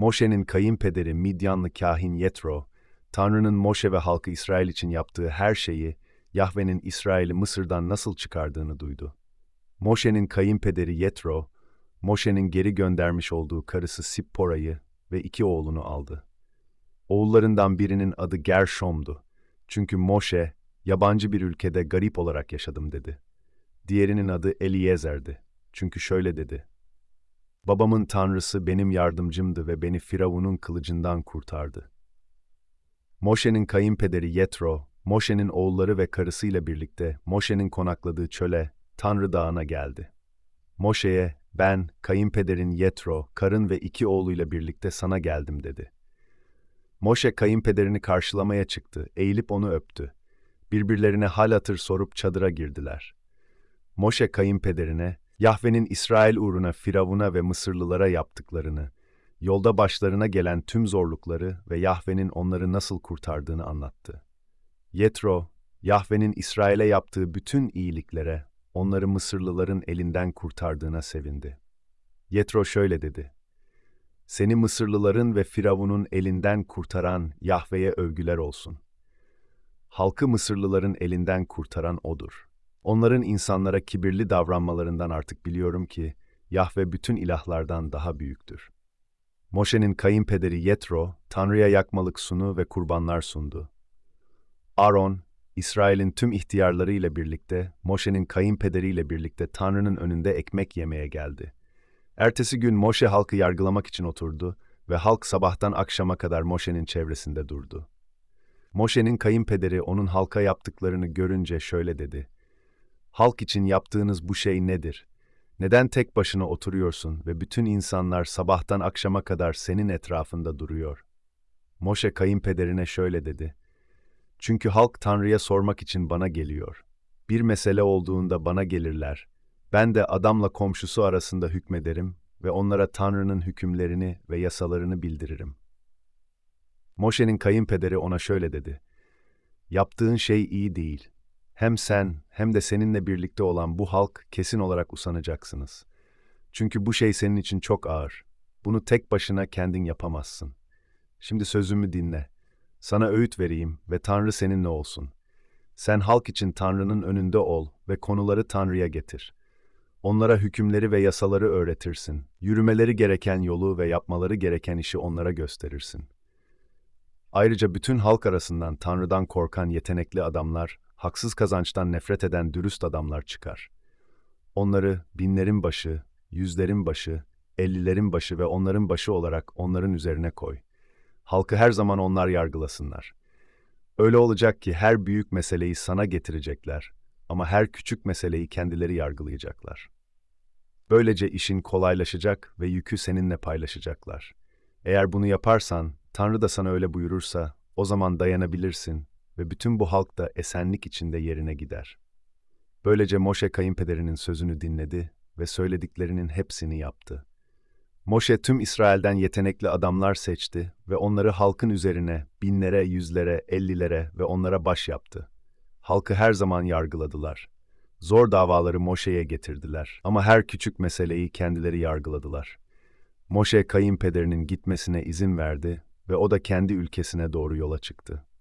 Moşe'nin kayınpederi Midyanlı kahin Yetro, Tanrı'nın Moşe ve halkı İsrail için yaptığı her şeyi, Yahve'nin İsrail'i Mısır'dan nasıl çıkardığını duydu. Moşe'nin kayınpederi Yetro, Moşe'nin geri göndermiş olduğu karısı Sippora'yı ve 2 oğlunu aldı. Oğullarından birinin adı Gerşom'du. Çünkü Moşe, yabancı bir ülkede garip olarak yaşadım dedi. Diğerinin adı Eliezer'di. Çünkü şöyle dedi: Babamın Tanrısı benim yardımcımdı ve beni Firavun'un kılıcından kurtardı. Moşe'nin kayınpederi Yetro, Moşe'nin oğulları ve karısıyla birlikte Moşe'nin konakladığı çöle, Tanrı Dağı'na geldi. Moşe'ye, ben, kayınpederin Yetro, karın ve 2 oğluyla birlikte sana geldim dedi. Moşe kayınpederini karşılamaya çıktı, eğilip onu öptü. Birbirlerine hal hatır sorup çadıra girdiler. Moşe kayınpederine, Yahve'nin İsrail uğruna Firavun'a ve Mısırlılara yaptıklarını, yolda başlarına gelen tüm zorlukları ve Yahve'nin onları nasıl kurtardığını anlattı. Yetro, Yahve'nin İsrail'e yaptığı bütün iyiliklere, onları Mısırlıların elinden kurtardığına sevindi. Yetro şöyle dedi: Seni Mısırlıların ve Firavun'un elinden kurtaran Yahve'ye övgüler olsun. Halkı Mısırlıların elinden kurtaran O'dur. Onların insanlara kibirli davranmalarından artık biliyorum ki, Yahve bütün ilahlardan daha büyüktür. Moşe'nin kayınpederi Yetro, Tanrı'ya yakmalık sunu ve kurbanlar sundu. Aaron, İsrail'in tüm ihtiyarlarıyla birlikte, Moşe'nin kayınpederiyle birlikte Tanrı'nın önünde ekmek yemeye geldi. Ertesi gün Moşe halkı yargılamak için oturdu ve halk sabahtan akşama kadar Moşe'nin çevresinde durdu. Moşe'nin kayınpederi onun halka yaptıklarını görünce şöyle dedi: Halk için yaptığınız bu şey nedir? Neden tek başına oturuyorsun ve bütün insanlar sabahtan akşama kadar senin etrafında duruyor? Moşe kayınpederine şöyle dedi: Çünkü halk Tanrı'ya sormak için bana geliyor. Bir mesele olduğunda bana gelirler. Ben de adamla komşusu arasında hükmederim ve onlara Tanrı'nın hükümlerini ve yasalarını bildiririm. Moşe'nin kayınpederi ona şöyle dedi: Yaptığın şey iyi değil. Hem sen hem de seninle birlikte olan bu halk kesin olarak usanacaksınız. Çünkü bu şey senin için çok ağır. Bunu tek başına kendin yapamazsın. Şimdi sözümü dinle. Sana öğüt vereyim ve Tanrı seninle olsun. Sen halk için Tanrı'nın önünde ol ve konuları Tanrı'ya getir. Onlara hükümleri ve yasaları öğretirsin. Yürümeleri gereken yolu ve yapmaları gereken işi onlara gösterirsin. Ayrıca bütün halk arasından Tanrı'dan korkan yetenekli adamlar, haksız kazançtan nefret eden dürüst adamlar çıkar. Onları binlerin başı, yüzlerin başı, 50'lerin başı ve onların başı olarak onların üzerine koy. Halkı her zaman onlar yargılasınlar. Öyle olacak ki her büyük meseleyi sana getirecekler ama her küçük meseleyi kendileri yargılayacaklar. Böylece işin kolaylaşacak ve yükü seninle paylaşacaklar. Eğer bunu yaparsan, Tanrı da sana öyle buyurursa, o zaman dayanabilirsin ve bütün bu halk da esenlik içinde yerine gider. Böylece Moşe kayınpederinin sözünü dinledi ve söylediklerinin hepsini yaptı. Moşe tüm İsrail'den yetenekli adamlar seçti ve onları halkın üzerine, binlere, yüzlere, 50'lere ve onlara baş yaptı. Halkı her zaman yargıladılar. Zor davaları Moşe'ye getirdiler ama her küçük meseleyi kendileri yargıladılar. Moşe kayınpederinin gitmesine izin verdi ve o da kendi ülkesine doğru yola çıktı.